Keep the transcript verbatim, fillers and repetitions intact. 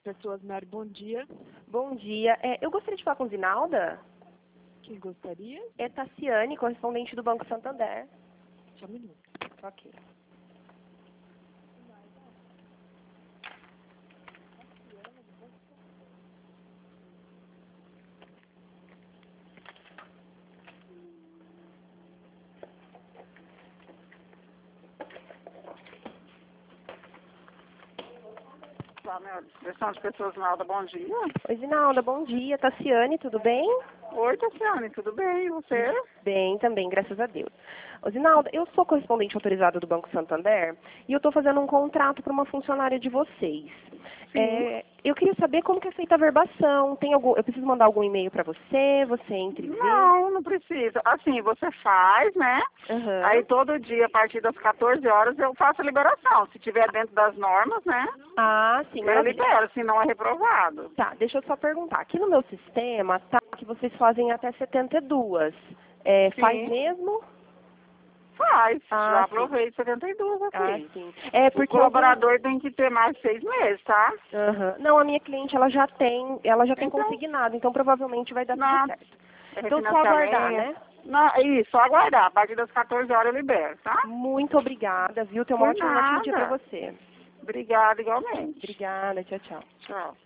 Pessoas Mar, bom dia. Bom dia. É, eu gostaria de falar com Zinalda. Quem gostaria? É Tassiane, correspondente do Banco Santander. Só um minuto. Ok. Direção de Pessoas Nalda, bom dia. Oi, Zinalda, bom dia. Tassiane, tudo bem? Oi, Tassiane, tudo bem? E você? Bem, também, graças a Deus. Ô, Zinalda, eu sou correspondente autorizada do Banco Santander e eu estou fazendo um contrato para uma funcionária de vocês. É, eu queria saber como que é feita a verbação. Tem algum, eu preciso mandar algum e-mail para você? Você entra e vê? Não, não precisa. Assim, você faz, né? Uhum. Aí todo dia, a partir das quatorze horas, eu faço a liberação. Se tiver dentro das normas, né? Ah, sim, Eu maravilha. libero, senão é reprovado. Tá, deixa eu só perguntar. Aqui no meu sistema tá que vocês fazem até setenta e duas. É, faz Sim. mesmo? Faz. Ah, Já sim. aprovei setenta e duas aqui. Ah, sim. É O porque colaborador tem que ter mais seis meses, tá? algum... Aham. Não, a minha cliente ela já tem, ela já tem Então, consignado, então provavelmente vai dar tudo não, certo. é Então só aguardar, né? refinanciamento. Não, isso, só aguardar. A partir das quatorze horas eu libero, tá? Muito obrigada, viu? Tenha um Por ótimo, um ótimo dia pra nada. você. Obrigada igualmente. Obrigada, tchau, tchau. Tchau.